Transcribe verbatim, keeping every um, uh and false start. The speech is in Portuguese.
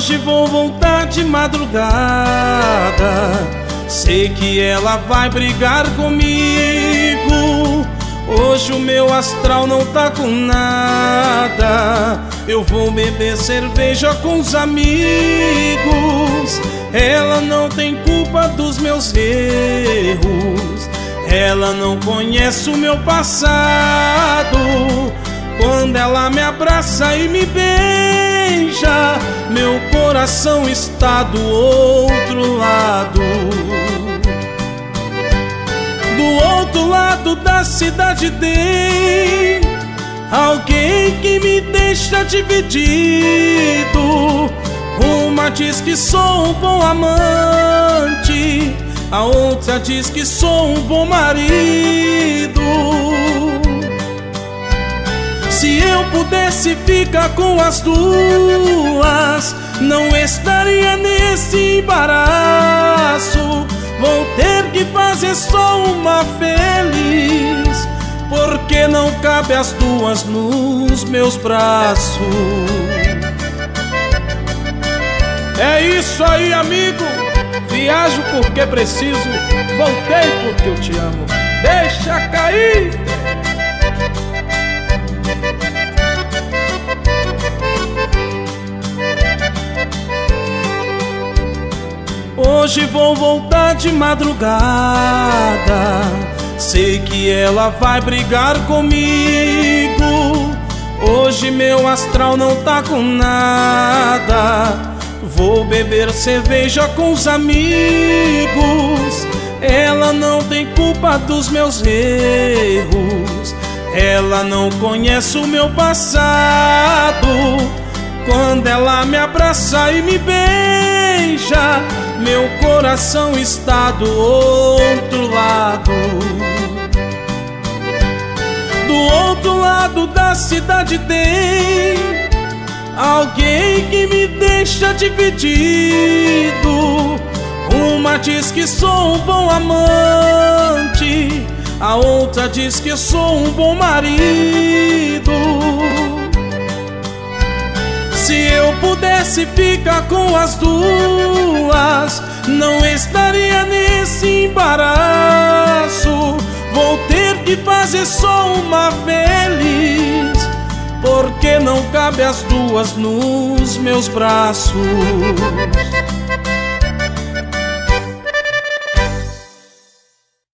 Hoje vou voltar de madrugada, sei que ela vai brigar comigo. Hoje o meu astral não tá com nada, eu vou beber cerveja com os amigos. Ela não tem culpa dos meus erros, ela não conhece o meu passado. Quando ela me abraça e me beija, meu coração está do outro lado. Do outro lado da cidade tem alguém que me deixa dividido. Uma diz que sou um bom amante, a outra diz que sou um bom marido. Se eu pudesse ficar com as duas, não estaria nesse embaraço. Vou ter que fazer só uma feliz, porque não cabe as duas nos meus braços. É isso aí, amigo. Viajo porque preciso, voltei porque eu te amo. Deixa cair. Hoje vou voltar de madrugada, sei que ela vai brigar comigo. Hoje meu astral não tá com nada, vou beber cerveja com os amigos. Ela não tem culpa dos meus erros, ela não conhece o meu passado. Quando ela me abraça e me beija, meu coração está do outro lado. Do outro lado da cidade tem alguém que me deixa dividido. Uma diz que sou um bom amante, a outra diz que sou um bom marido. Se eu pudesse ficar com as duas, não estaria nesse embaraço. Vou ter que fazer só uma feliz, porque não cabe as duas nos meus braços.